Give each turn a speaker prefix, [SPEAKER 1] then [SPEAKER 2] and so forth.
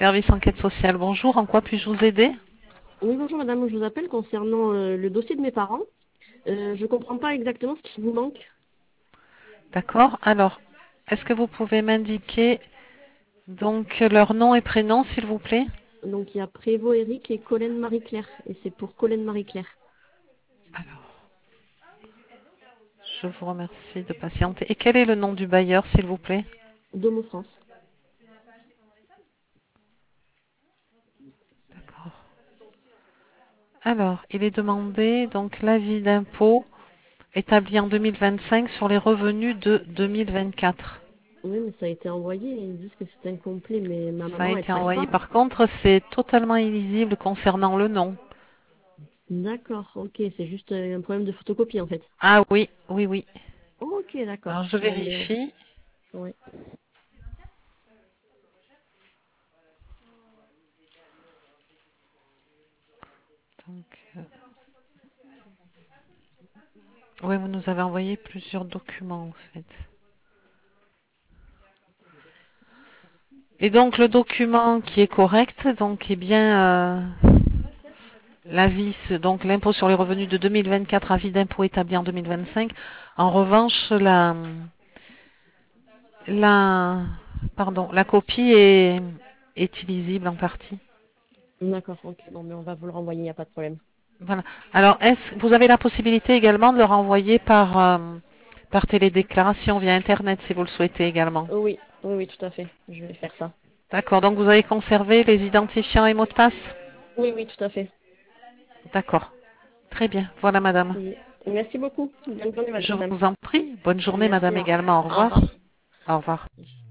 [SPEAKER 1] Service enquête sociale, bonjour. En quoi puis-je vous aider?
[SPEAKER 2] Oui, bonjour madame, je vous appelle concernant le dossier de mes parents. Je comprends pas exactement ce qui vous manque.
[SPEAKER 1] D'accord. Alors, est-ce que vous pouvez m'indiquer donc leur nom et prénom, s'il vous plaît?
[SPEAKER 2] Donc il y a Prévost Eric et Colline Marie-Claire. Et c'est pour Colline Marie-Claire.
[SPEAKER 1] Alors, je vous remercie de patienter. Et quel est le nom du bailleur, s'il vous plaît?
[SPEAKER 2] Domo France.
[SPEAKER 1] D'accord. Alors, il est demandé donc l'avis d'impôt établi en 2025 sur les revenus de 2024.
[SPEAKER 2] Oui, mais ça a été envoyé. Ils disent que c'est incomplet, mais ma
[SPEAKER 1] Ça a
[SPEAKER 2] maman, elle
[SPEAKER 1] été
[SPEAKER 2] travaille
[SPEAKER 1] envoyé.
[SPEAKER 2] pas.
[SPEAKER 1] Par contre, c'est totalement illisible concernant le nom.
[SPEAKER 2] D'accord, ok, c'est juste un problème de photocopie en fait.
[SPEAKER 1] Ah oui, oui, oui.
[SPEAKER 2] Ok,
[SPEAKER 1] Alors,
[SPEAKER 2] d'accord.
[SPEAKER 1] je
[SPEAKER 2] Bon, mais
[SPEAKER 1] vérifie.
[SPEAKER 2] ouais.
[SPEAKER 1] Donc, oui, vous nous avez envoyé plusieurs documents, en fait. Et donc, le document qui est correct, donc, est bien l'avis, donc l'impôt sur les revenus de 2024, avis d'impôt établi en 2025. En revanche, la, la copie est illisible en partie.
[SPEAKER 2] D'accord, ok. Bon, mais on va vous le renvoyer, il n'y a pas de problème.
[SPEAKER 1] Voilà. Alors, vous avez la possibilité également de le renvoyer par télédéclaration via Internet si vous le souhaitez également.
[SPEAKER 2] Oui, oui, oui, tout à fait. Je vais faire ça.
[SPEAKER 1] D'accord. Donc, vous avez conservé les identifiants et mots de passe?
[SPEAKER 2] Oui, oui, tout à fait.
[SPEAKER 1] D'accord. Très bien. Voilà, madame.
[SPEAKER 2] Oui. Merci beaucoup. Bonne journée,
[SPEAKER 1] Je
[SPEAKER 2] madame.
[SPEAKER 1] vous en prie. Bonne journée,
[SPEAKER 2] Merci,
[SPEAKER 1] madame, également. Au
[SPEAKER 2] au
[SPEAKER 1] revoir.
[SPEAKER 2] revoir.
[SPEAKER 1] Au revoir.